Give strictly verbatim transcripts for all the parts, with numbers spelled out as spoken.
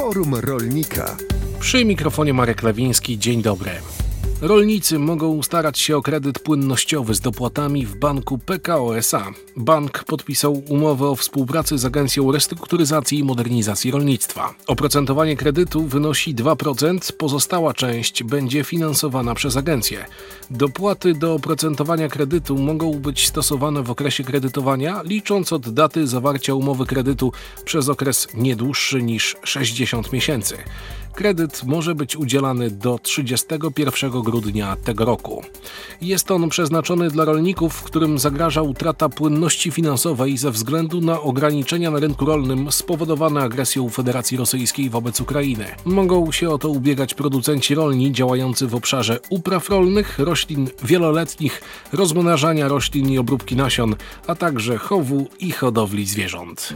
Forum Rolnika. Przy mikrofonie Marek Lewiński. Dzień dobry. Rolnicy mogą starać się o kredyt płynnościowy z dopłatami w banku P K O S A. Bank podpisał umowę o współpracy z Agencją Restrukturyzacji i Modernizacji Rolnictwa. Oprocentowanie kredytu wynosi dwa procent, pozostała część będzie finansowana przez agencję. Dopłaty do oprocentowania kredytu mogą być stosowane w okresie kredytowania, licząc od daty zawarcia umowy kredytu przez okres nie dłuższy niż sześćdziesiąt miesięcy. Kredyt może być udzielany do trzydziestego pierwszego grudnia tego roku. Jest on przeznaczony dla rolników, którym zagraża utrata płynności finansowej ze względu na ograniczenia na rynku rolnym spowodowane agresją Federacji Rosyjskiej wobec Ukrainy. Mogą się o to ubiegać producenci rolni działający w obszarze upraw rolnych, roślin wieloletnich, rozmnażania roślin i obróbki nasion, a także chowu i hodowli zwierząt.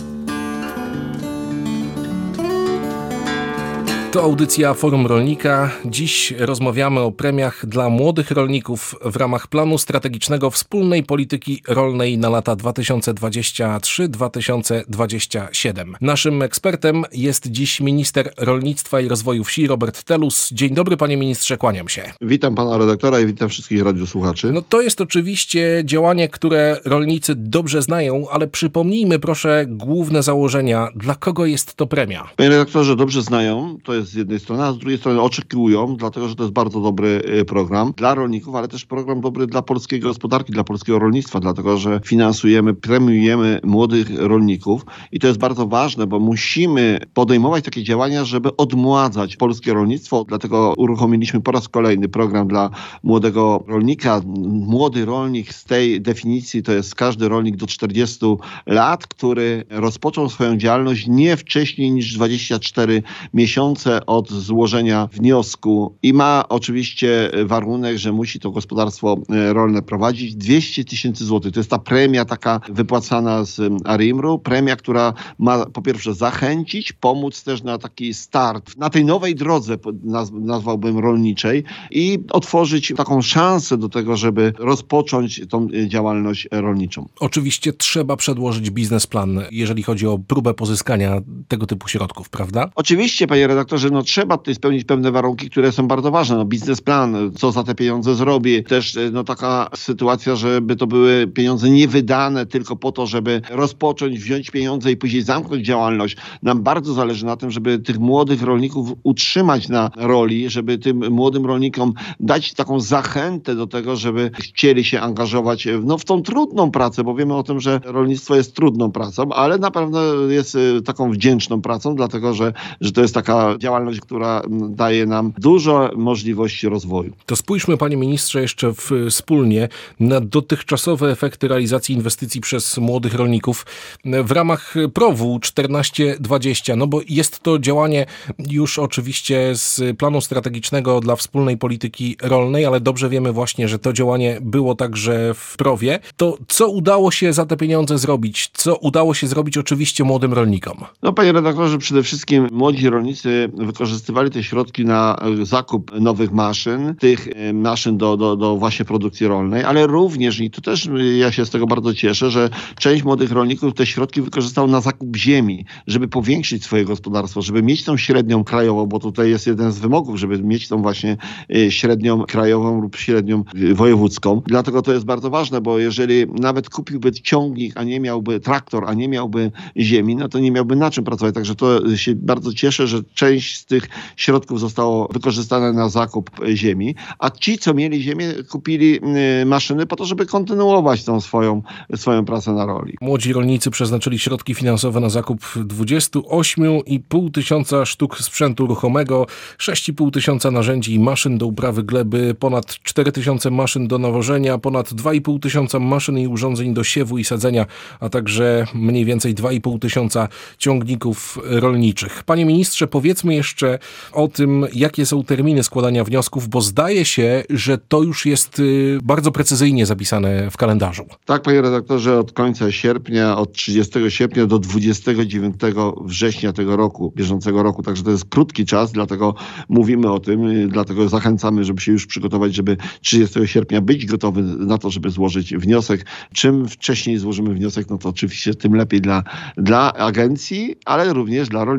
To audycja Forum Rolnika. Dziś rozmawiamy o premiach dla młodych rolników w ramach planu strategicznego wspólnej polityki rolnej na lata dwa tysiące dwudziesty trzeci do dwa tysiące dwudziestego siódmego. Naszym ekspertem jest dziś minister rolnictwa i rozwoju wsi Robert Telus. Dzień dobry, panie ministrze, kłaniam się. Witam pana redaktora i witam wszystkich radiosłuchaczy. No to jest oczywiście działanie, które rolnicy dobrze znają, ale przypomnijmy proszę główne założenia. Dla kogo jest to premia? Panie redaktorze, dobrze znają, to jest z jednej strony, a z drugiej strony oczekują, dlatego że to jest bardzo dobry program dla rolników, ale też program dobry dla polskiej gospodarki, dla polskiego rolnictwa, dlatego że finansujemy, premiujemy młodych rolników i to jest bardzo ważne, bo musimy podejmować takie działania, żeby odmładzać polskie rolnictwo, dlatego uruchomiliśmy po raz kolejny program dla młodego rolnika. Młody rolnik z tej definicji to jest każdy rolnik do czterdziestu lat, który rozpoczął swoją działalność nie wcześniej niż dwadzieścia cztery miesiące od złożenia wniosku i ma oczywiście warunek, że musi to gospodarstwo rolne prowadzić. dwieście tysięcy złotych. To jest ta premia taka wypłacana z ARiMR-u. Premia, która ma po pierwsze zachęcić, pomóc też na taki start na tej nowej drodze, nazwałbym rolniczej, i otworzyć taką szansę do tego, żeby rozpocząć tą działalność rolniczą. Oczywiście trzeba przedłożyć biznesplan, jeżeli chodzi o próbę pozyskania tego typu środków, prawda? Oczywiście, panie redaktorze, że no trzeba tutaj spełnić pewne warunki, które są bardzo ważne. No biznesplan, co za te pieniądze zrobi. Też no taka sytuacja, żeby to były pieniądze niewydane tylko po to, żeby rozpocząć, wziąć pieniądze i później zamknąć działalność. Nam bardzo zależy na tym, żeby tych młodych rolników utrzymać na roli, żeby tym młodym rolnikom dać taką zachętę do tego, żeby chcieli się angażować w, no, w tą trudną pracę, bo wiemy o tym, że rolnictwo jest trudną pracą, ale na pewno jest taką wdzięczną pracą, dlatego że, że to jest taka działalność, która daje nam dużo możliwości rozwoju. To spójrzmy, panie ministrze, jeszcze wspólnie na dotychczasowe efekty realizacji inwestycji przez młodych rolników w ramach PROW-u czternaście dwadzieścia. No bo jest to działanie już oczywiście z planu strategicznego dla wspólnej polityki rolnej, ale dobrze wiemy właśnie, że to działanie było także w PROW-ie. To co udało się za te pieniądze zrobić? Co udało się zrobić oczywiście młodym rolnikom? No, panie redaktorze, przede wszystkim młodzi rolnicy wykorzystywali te środki na zakup nowych maszyn, tych maszyn do, do, do właśnie produkcji rolnej, ale również, i tu też ja się z tego bardzo cieszę, że część młodych rolników te środki wykorzystał na zakup ziemi, żeby powiększyć swoje gospodarstwo, żeby mieć tą średnią krajową, bo tutaj jest jeden z wymogów, żeby mieć tą właśnie średnią krajową lub średnią wojewódzką. Dlatego to jest bardzo ważne, bo jeżeli nawet kupiłby ciągnik, a nie miałby traktor, a nie miałby ziemi, no to nie miałby na czym pracować. Także to się bardzo cieszę, że część z tych środków zostało wykorzystane na zakup ziemi, a ci, co mieli ziemię, kupili maszyny po to, żeby kontynuować tą swoją, swoją pracę na roli. Młodzi rolnicy przeznaczyli środki finansowe na zakup dwadzieścia osiem i pół tysiąca sztuk sprzętu ruchomego, sześć i pół tysiąca narzędzi i maszyn do uprawy gleby, ponad cztery tysiące maszyn do nawożenia, ponad dwa i pół tysiąca maszyn i urządzeń do siewu i sadzenia, a także mniej więcej dwa i pół tysiąca ciągników rolniczych. Panie ministrze, powiedzmy jeszcze o tym, jakie są terminy składania wniosków, bo zdaje się, że to już jest bardzo precyzyjnie zapisane w kalendarzu. Tak, panie redaktorze, od końca sierpnia, od trzydziestego sierpnia do dwudziestego dziewiątego września tego roku, bieżącego roku, także to jest krótki czas, dlatego mówimy o tym, dlatego zachęcamy, żeby się już przygotować, żeby trzydziestego sierpnia być gotowy na to, żeby złożyć wniosek. Czym wcześniej złożymy wniosek, no to oczywiście tym lepiej dla, dla agencji, ale również dla rolnika.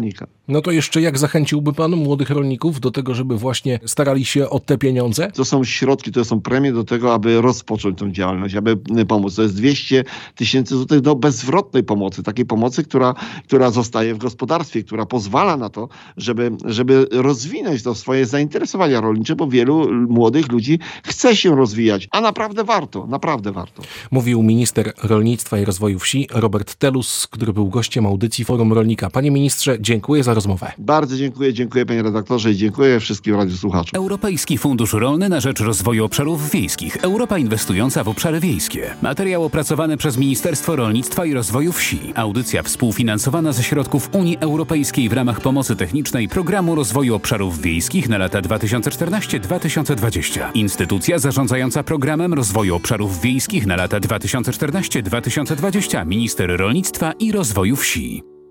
No to jeszcze jak zachęciłby pan młodych rolników do tego, żeby właśnie starali się o te pieniądze? To są środki, to są premie do tego, aby rozpocząć tą działalność, aby pomóc. To jest dwieście tysięcy złotych do bezzwrotnej pomocy, takiej pomocy, która, która zostaje w gospodarstwie, która pozwala na to, żeby, żeby rozwinąć to swoje zainteresowania rolnicze, bo wielu młodych ludzi chce się rozwijać, a naprawdę warto, naprawdę warto. Mówił minister rolnictwa i rozwoju wsi Robert Telus, który był gościem audycji Forum Rolnika. Panie ministrze, dziękuję za rozmowę. Bardzo dziękuję, dziękuję panie redaktorze i dziękuję wszystkim radiosłuchaczom. Europejski Fundusz Rolny na rzecz Rozwoju Obszarów Wiejskich. Europa inwestująca w obszary wiejskie. Materiał opracowany przez Ministerstwo Rolnictwa i Rozwoju Wsi. Audycja współfinansowana ze środków Unii Europejskiej w ramach pomocy technicznej Programu Rozwoju Obszarów Wiejskich na lata dwa tysiące czternaście do dwa tysiące dwadzieścia. Instytucja zarządzająca Programem Rozwoju Obszarów Wiejskich na lata dwa tysiące czternaście do dwa tysiące dwadzieścia. Minister Rolnictwa i Rozwoju Wsi.